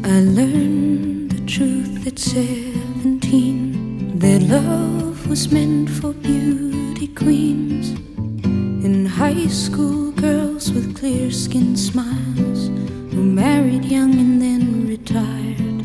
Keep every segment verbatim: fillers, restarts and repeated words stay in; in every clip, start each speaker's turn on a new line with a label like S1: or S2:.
S1: I learned the truth at seventeen, that love was meant for beauty queens and high school girls with clear skin smiles who married young and then retired.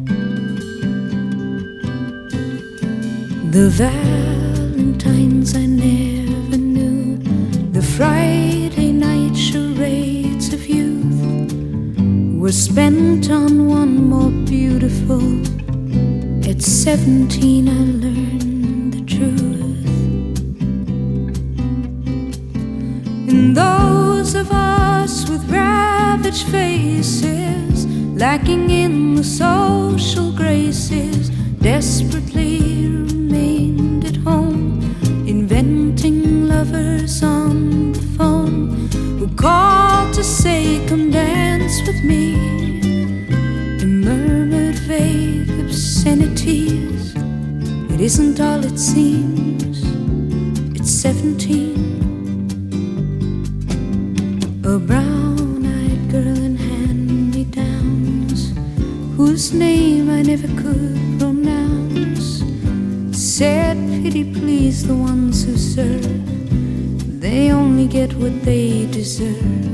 S1: The Valentines I never knew, the Friday night charades of youth were spent on one more beautiful. At seventeen I learned the truth. And those of us with ravaged faces, lacking in the social graces, desperately remained at home, inventing lovers on the phone who called to say, come dance with me, and murmured vague obscenities. It isn't all it seems. It's seventeen. A brown-eyed girl in hand-me-downs, whose name I never could pronounce, said, pity please the ones who serve, they only get what they deserve.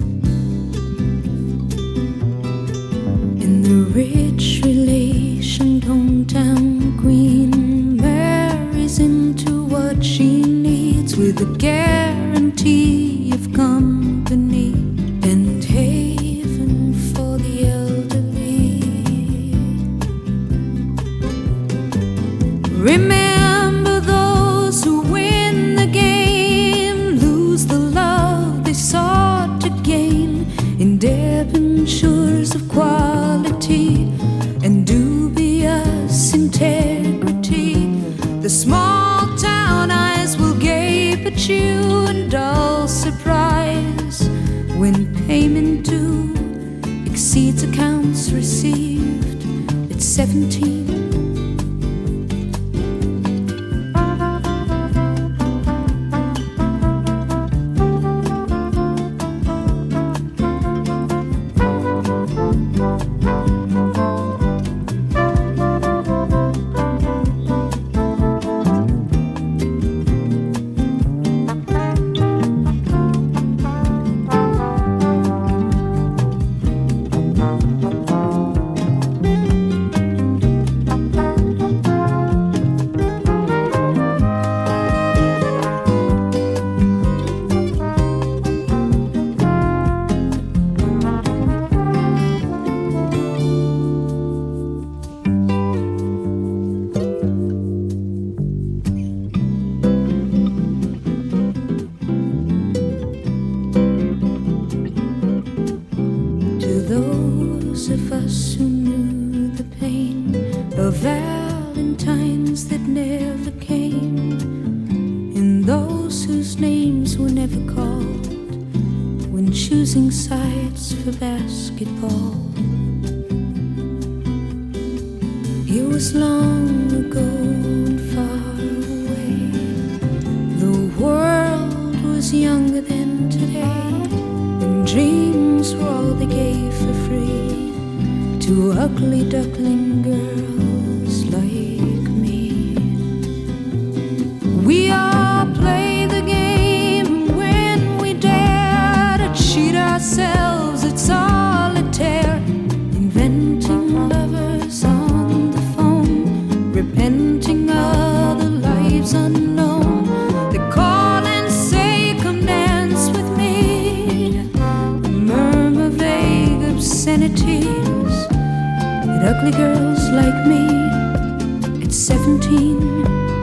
S1: And the rich relation hometown queen marries into what she needs, with a guarantee of company and haven for the elderly. Remember those who win the game lose the love they sought to gain in debentures of quality and dubious integrity. The small town eyes will gape at you in dull surprise when payment due exceeds accounts received. It's seventeen. Those of us who knew the pain of Valentines that never came, and those whose names were never called when choosing sides for basketball. It was long ago and far away. The world was younger than today, and dreams were all they gave for free to ugly duckling girls like me. We all play the game when we dare to cheat ourselves at solitaire, inventing lovers on the phone, repenting other lives unknown. They call and say, come dance with me, murmur vague obscenities. Ugly girls like me at seventeen.